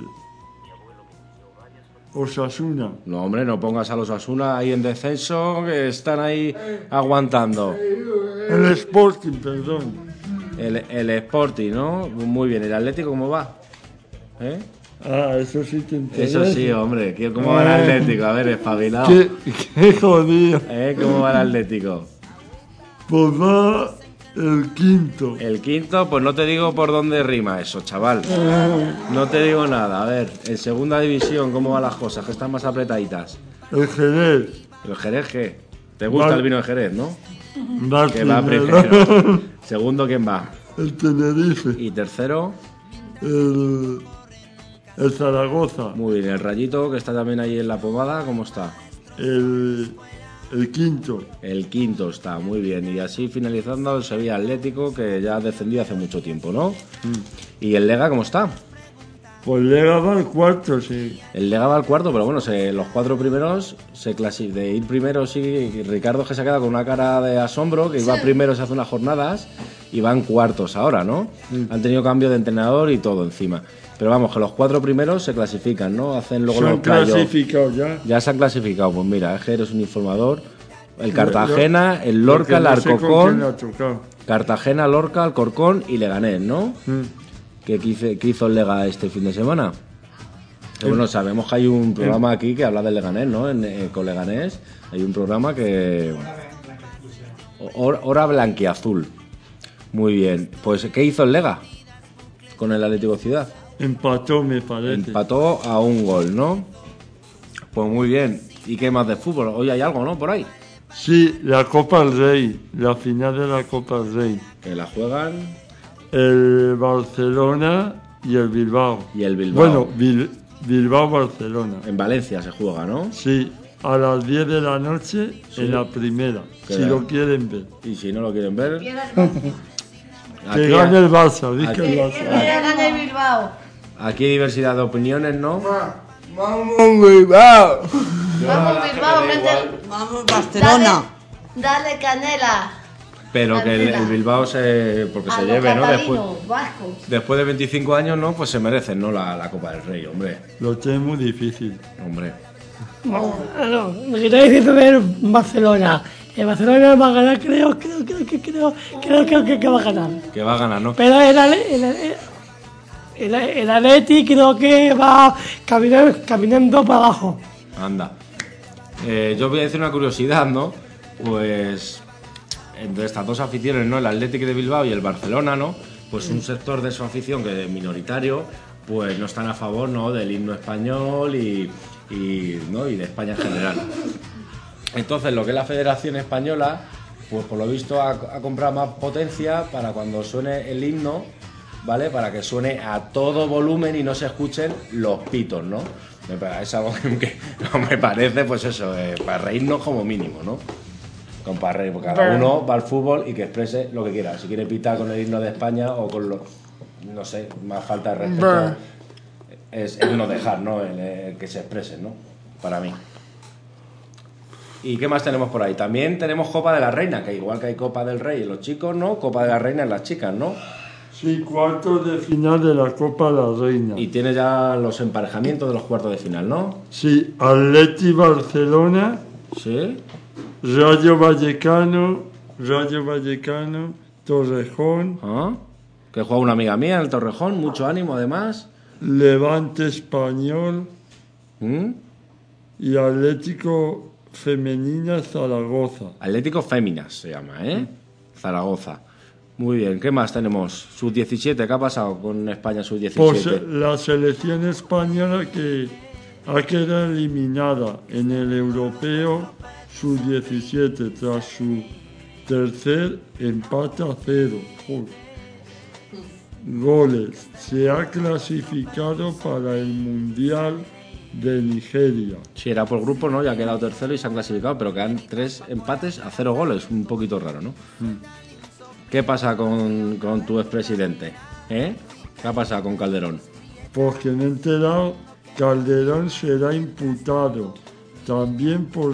Osasuna. No, hombre, no pongas a los Osasuna ahí en descenso, que están ahí aguantando. El Sporting, perdón. El Sporting, ¿no? Muy bien. ¿El Atlético cómo va? ¿Eh? Ah, eso sí te interesa. Eso sí, hombre. ¿Cómo va el Atlético? A ver, espabilado. Qué jodido. ¿Cómo va el Atlético? Pues va el quinto. El quinto, pues no te digo por dónde rima eso, chaval. No te digo nada. A ver, en segunda división, ¿cómo van las cosas? Que están más apretaditas. El Jerez. ¿El Jerez qué? ¿Te gusta el vino de Jerez, no? Que va primero. Segundo, ¿quién va? El Tenerife. ¿Y tercero? El Zaragoza. Muy bien. ¿El Rayito, que está también ahí en la pomada, cómo está? El quinto. El quinto está, muy bien. Y así finalizando el Sevilla Atlético, que ya ha descendido hace mucho tiempo, ¿no? ¿Y el Lega cómo está? Pues el Lega va al cuarto, sí. El Lega va al cuarto, pero bueno, los cuatro primeros se clasifican. De ir primero, sí, Ricardo que se ha quedado con una cara de asombro, que iba primero hace unas jornadas y van cuartos ahora, ¿no? Han tenido cambio de entrenador y todo encima. Pero vamos, que los cuatro primeros se clasifican, ¿no? Hacen luego los playoffs. Se han clasificado ya. Ya se han clasificado, pues mira, es que eres un informador. El Cartagena, el Lorca, el Alcorcón. Cartagena, Lorca, Alcorcón y Leganés, ¿no? ¿Qué hizo el Lega este fin de semana? Bueno, sabemos que hay un programa aquí que habla del Leganés, ¿no? Con Leganés hay un programa que... Hora Blanquiazul. Muy bien. Pues, ¿qué hizo el Lega con el Atlético Ciudad? Empató, me parece. Empató a un gol, ¿no? Pues muy bien. ¿Y qué más de fútbol? Hoy hay algo, ¿no? Por ahí. Sí, la Copa del Rey. La final de la Copa del Rey. ¿Que la juegan? El Barcelona y el Bilbao. ¿Y el Bilbao? Bueno, Bilbao-Barcelona. En Valencia se juega, ¿no? Sí, a las 10 de la noche en la primera, si lo quieren ver. ¿Y si no lo quieren ver? Que gane el Barça, dice el Barça. Que gane el Bilbao. Aquí hay diversidad de opiniones, ¿no? Vamos Bilbao. Vamos Bilbao, vamos Barcelona. Dale canela. Pero que el Bilbao porque se lleve, ¿no? Después de 25 años, ¿no? Pues se merecen, ¿no? La Copa del Rey, hombre. Lo tiene muy difícil. Hombre. No, me quiero decir ver Barcelona. El Barcelona va a ganar, creo que va a ganar. Que va a ganar, ¿no? Pero el Atleti creo que va caminando para abajo. Anda. Yo voy a decir una curiosidad, ¿no? Pues entre estas dos aficiones, ¿no? El Athletic de Bilbao y el Barcelona, ¿no? Pues un sector de su afición que es minoritario, pues no están a favor, ¿no? Del himno español y de España en general. Entonces, lo que es la Federación Española, pues por lo visto ha comprado más potencia para cuando suene el himno, ¿vale? Para que suene a todo volumen y no se escuchen los pitos, ¿no? Es algo que no me parece, pues eso, para reírnos como mínimo, ¿no? Porque cada uno va al fútbol y que exprese lo que quiera. Si quiere pitar con el himno de España o con lo, no sé, más falta de respeto, es no dejar, ¿no? El que se expresen, ¿no? Para mí. ¿Y qué más tenemos por ahí? También tenemos Copa de la Reina, que igual que hay Copa del Rey en los chicos, ¿no? Copa de la Reina en las chicas, ¿no? Sí, cuartos de final de la Copa de la Reina. Y tiene ya los emparejamientos de los cuartos de final, ¿no? Sí, Atleti Barcelona. Sí. Rayo Vallecano, Torrejón. ¿Ah? Que juega una amiga mía en el Torrejón, mucho ánimo además. Levante Español. Y Atlético Femenina Zaragoza. Atlético Féminas se llama, ¿eh? Zaragoza. Muy bien, ¿qué más tenemos? Sub-17, ¿qué ha pasado con España Sub-17? Pues la selección española que ha quedado eliminada en el Europeo Sub-17 tras su tercer empate a 0. Goles. Se ha clasificado para el Mundial de Nigeria. Sí, era por grupo, ¿no? Ya ha quedado tercero y se han clasificado, pero quedan 3 empates a 0 goles. Un poquito raro, ¿no? ¿Qué pasa con tu expresidente? ¿Qué ha pasado con Calderón? Pues que me he enterado, Calderón será imputado también por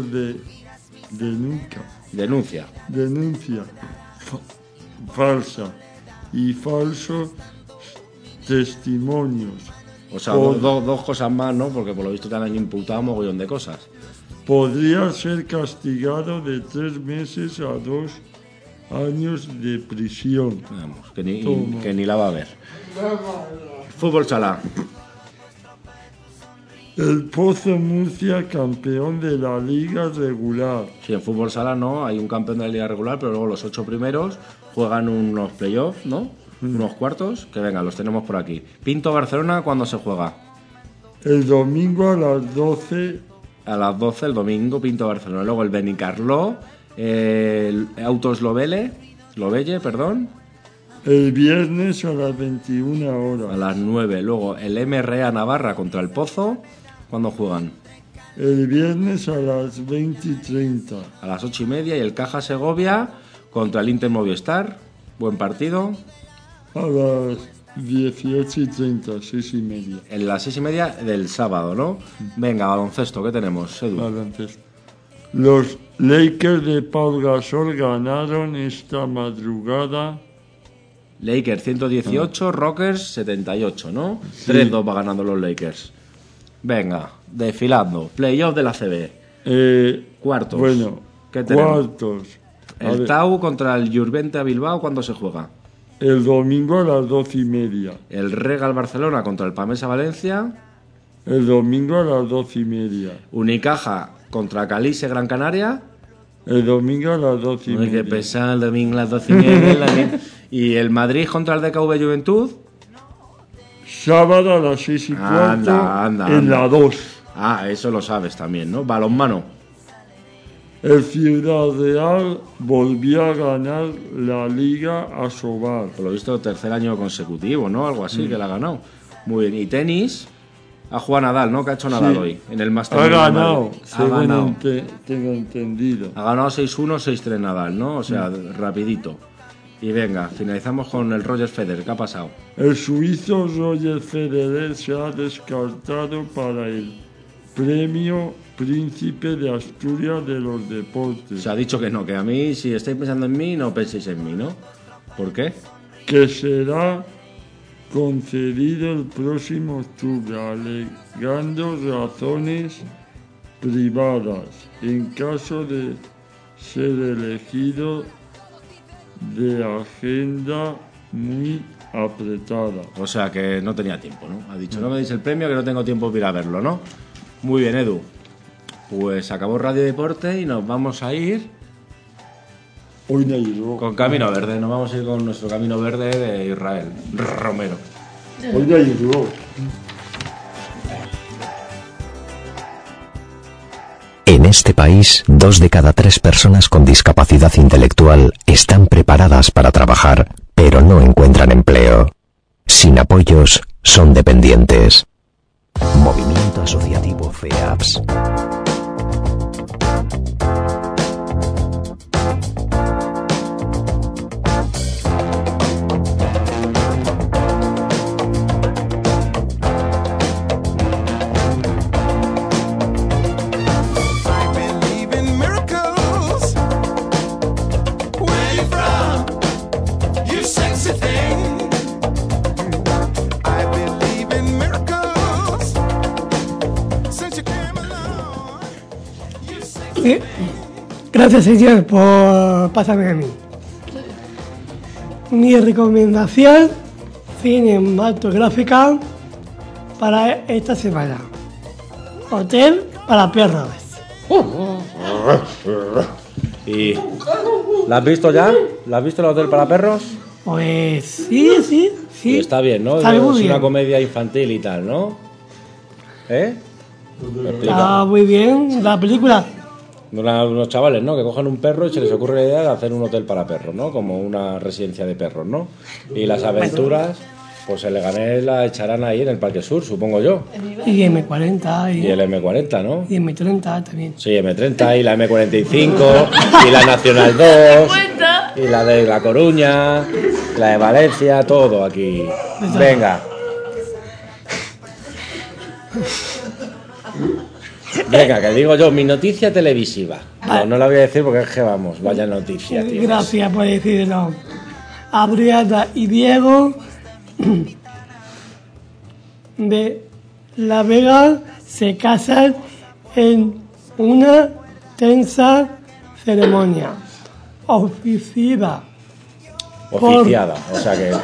denuncia falsa y falsos testimonios. O sea, dos cosas más, ¿no? Porque por lo visto te han imputado un mogollón de cosas. Podría ser castigado de 3 meses a 2 años de prisión. Vamos, que ni la va a ver. Fútbol sala. El Pozo Murcia, campeón de la Liga Regular. Sí, en fútbol sala no, hay un campeón de la Liga Regular, pero luego los 8 primeros juegan unos playoffs, ¿no? Unos cuartos, que venga, los tenemos por aquí. Pinto Barcelona, ¿cuándo se juega? El domingo a las 12. A las 12 el domingo, Pinto Barcelona. Luego el Benicarló, el Autos Lovelle, El viernes a las 21 horas. A las 9. Luego el MRA Navarra contra el Pozo. ¿Cuándo juegan? El viernes a las 20:30. A las 8:30. Y el Caja Segovia contra el Inter Movistar. Buen partido. A las 18:30, 6:30. En las 6:30 del sábado, ¿no? Venga, baloncesto, ¿qué tenemos, Edu? Baloncesto. Los Lakers de Pau Gasol ganaron esta madrugada. Lakers 118, Rockers 78, ¿no? Sí. 3-2 va ganando los Lakers. Venga, desfilando. Playoff de la CB. Cuartos. Bueno, ¿qué tenemos? cuartos. El Tau contra el Jurvente a Bilbao, ¿cuándo se juega? El domingo a las 12:30. El Regal Barcelona contra el Pamesa Valencia. El domingo a las 12:30. Unicaja contra Calise Gran Canaria. El domingo a las 12:30. Uy, qué pesado, el domingo a las 12:30. Y el Madrid contra el DKV Juventud. Sábado a las 6:15 en la 2. Ah, eso lo sabes también, ¿no? Balonmano. El Ciudad Real volvió a ganar la Liga Asobal. Por lo visto, tercer año consecutivo, ¿no? Algo así, que la ha ganado. Muy bien. Y tenis, ha jugado Nadal, ¿no? ¿Qué ha hecho Nadal hoy? En el Master. Ha ganado, según tengo entendido. Ha ganado 6-1, 6-3 Nadal, ¿no? O sea, rapidito. Y venga, finalizamos con el Roger Federer. ¿Qué ha pasado? El suizo Roger Federer se ha descartado para el premio Príncipe de Asturias de los Deportes. Se ha dicho que no, que a mí, si estáis pensando en mí, no penséis en mí, ¿no? ¿Por qué? Que será concedido el próximo octubre, alegando razones privadas, en caso de ser elegido de agenda muy apretada. O sea, que no tenía tiempo, ¿no? Ha dicho, no me deis el premio, que no tengo tiempo para ir a verlo, ¿no? Muy bien, Edu. Pues acabó Radio Deporte y nos vamos a ir... Hoy no hay rock. Con Camino Verde, nos vamos a ir con nuestro Camino Verde de Israel Romero. Hoy no hay rock. En este país, 2 de cada 3 personas con discapacidad intelectual están preparadas para trabajar, pero no encuentran empleo. Sin apoyos, son dependientes. Movimiento Asociativo FEAPS. Gracias, señor, por pasarme a mí. Mi recomendación cinematográfica para esta semana: Hotel para perros. ¿Y la has visto ya? ¿La has visto el Hotel para perros? Pues sí. Y está bien, ¿no? Está muy bien. Una comedia infantil y tal, ¿no? ¿Eh? Está muy bien la película. Unos chavales, ¿no? Que cogen un perro y se les ocurre la idea de hacer un hotel para perros, ¿no? Como una residencia de perros, ¿no? Y las aventuras, pues el Leganés la echarán ahí en el Parque Sur, supongo yo. Y M40. Y el M40, ¿no? Y M30 también. Sí, M30 y la M45 y la Nacional 2 y la de La Coruña, la de Valencia, todo aquí. Venga. Venga, que digo yo, mi noticia televisiva. No la voy a decir porque es que vamos, vaya noticia, tío. Gracias por decirlo. Adriana y Diego de La Vega se casan en una tensa ceremonia oficiada. Oficiada, o sea que...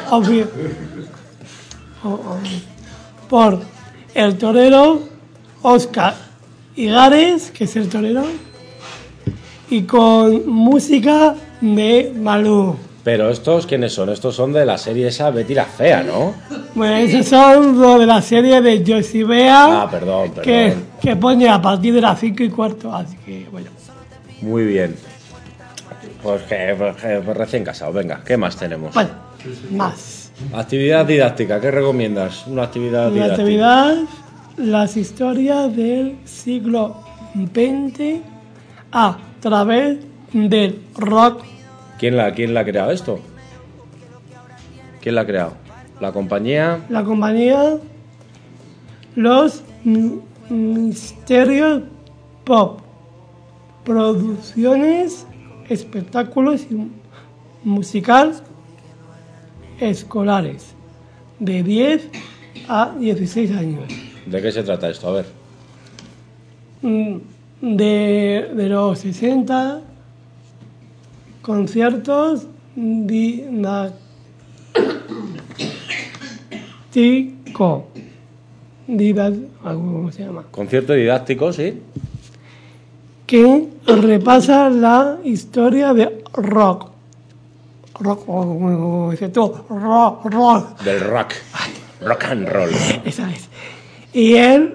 por el torero Óscar Igares, que es el torero, y con música de Malú. Pero estos, ¿quiénes son? Estos son de la serie esa Betty la Fea, ¿no? Bueno, esos son los de la serie de Josibea. Perdón. Que pone a partir de las 5:15, así que bueno. Muy bien. Pues recién casado, venga, ¿qué más tenemos? Bueno, más. Actividad didáctica, ¿qué recomiendas? Una actividad didáctica. Actividad, las historias del siglo XX a través del rock. ¿Quién la ha creado esto? ¿Quién la ha creado? ¿La compañía? La compañía Los Misterios Pop. Producciones, espectáculos y musical escolares de 10 a 16 años. ¿De qué se trata esto? A ver. De los 60, conciertos didácticos. ¿Cómo se llama? Concierto didáctico, sí. Que repasa la historia de rock. Rock, como dice tú, rock. Del rock. Rock and roll. Esa es. Y el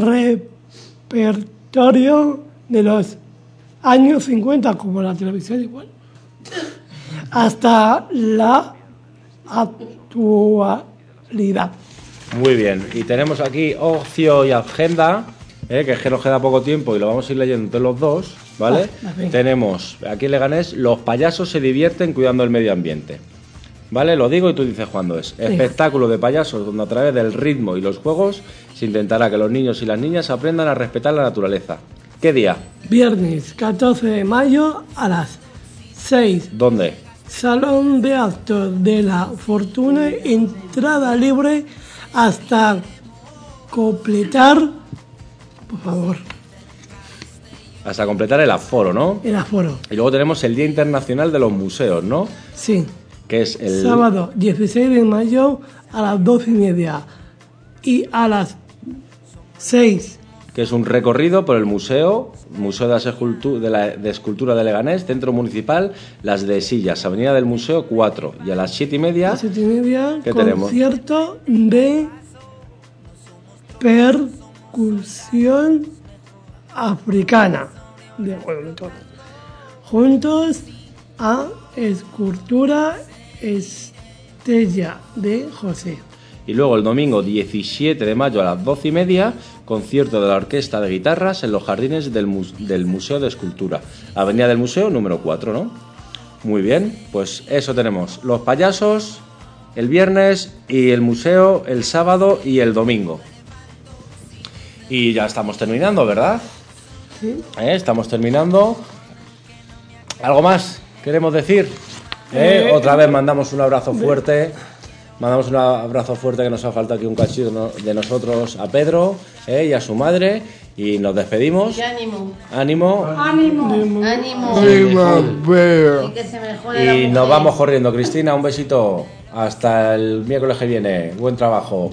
repertorio de los años 50, como la televisión igual, hasta la actualidad. Muy bien. Y tenemos aquí ocio y agenda, que es que nos queda poco tiempo y lo vamos a ir leyendo entre los dos, ¿vale? Tenemos aquí en Leganés: los payasos se divierten cuidando el medio ambiente. ¿Vale? Lo digo y tú dices cuándo es. Sí. Espectáculo de payasos donde a través del ritmo y los juegos se intentará que los niños y las niñas aprendan a respetar la naturaleza. ¿Qué día? Viernes 14 de mayo a las 6. ¿Dónde? Salón de actos de la Fortuna, entrada libre hasta completar, por favor. Hasta completar el aforo, ¿no? El aforo. Y luego tenemos el Día Internacional de los Museos, ¿no? Sí. Que es el... sábado 16 de mayo a las 12:30 y a las 6. Que es un recorrido por el Museo de Escultura de Leganés, Centro Municipal, Las de Sillas, Avenida del Museo 4. Y a las 7:30... A las 7:30, ¿qué tenemos? Concierto de percusión africana. De todo. Juntos a escultura Tella de José. Y luego el domingo 17 de mayo a las 12:30, concierto de la Orquesta de Guitarras en los jardines del Museo de Escultura. Avenida del Museo, número 4, ¿no? Muy bien, pues eso tenemos. Los payasos el viernes y el museo el sábado y el domingo. Y ya estamos terminando, ¿verdad? Sí. Estamos terminando. ¿Algo más queremos decir? Otra vez mandamos un abrazo fuerte. Mandamos un abrazo fuerte, que nos ha faltado aquí un cachito de nosotros, a Pedro y a su madre. Y nos despedimos. Y ánimo. Ánimo. Ánimo. Ánimo. Y que se mejore la Y mujer. nos vamos corriendo. Cristina, un besito. Hasta el miércoles que viene. Buen trabajo.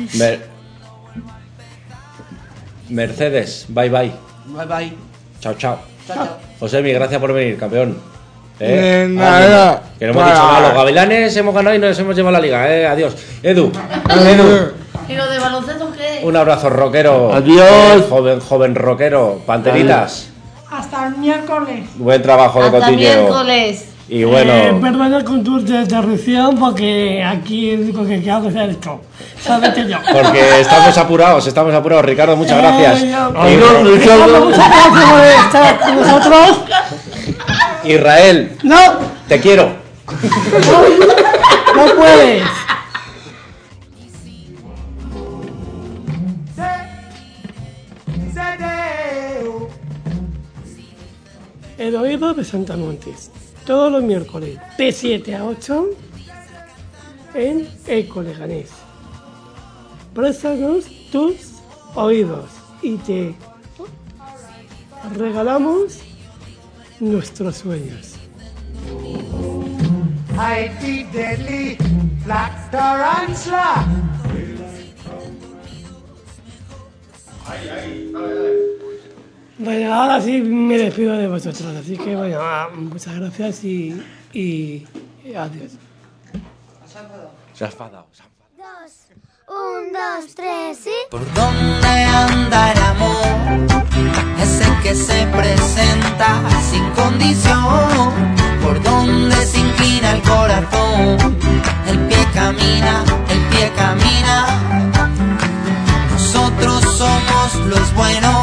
Mercedes, bye bye. Bye bye. Chao, chao. Chao, chao. Josemi, gracias por venir, campeón. Nada. Que no hemos dicho nada. Los Gavilanes hemos ganado y nos hemos llevado la liga. Adiós. Edu. ¿Y lo de baloncesto qué? Un abrazo rockero. Adiós. Joven rockero. Panteritas. Hasta el miércoles. Buen trabajo de Hasta cotilleo. miércoles. Y bueno. Perdona con tu interrupción porque aquí el único que hago es esto. Solamente yo. Porque estamos apurados. Ricardo, muchas gracias. Muchas gracias por estar con nosotros. Israel. No. Te quiero. No puedes. El oído de Santa Montes. Todos los miércoles de 7 a 8 en Eco Leganés. Préstanos tus oídos y te regalamos nuestros sueños. Mighty deadly, black tarantula. Bueno, ahora sí me despido de vosotros, así que bueno, muchas gracias y adiós. Se ha enfadado. 1, 2, 3, ¿sí? ¿Por dónde anda el amor? Ese que se presenta sin condición. ¿Por dónde se inclina el corazón? El pie camina, el pie camina. Nosotros somos los buenos.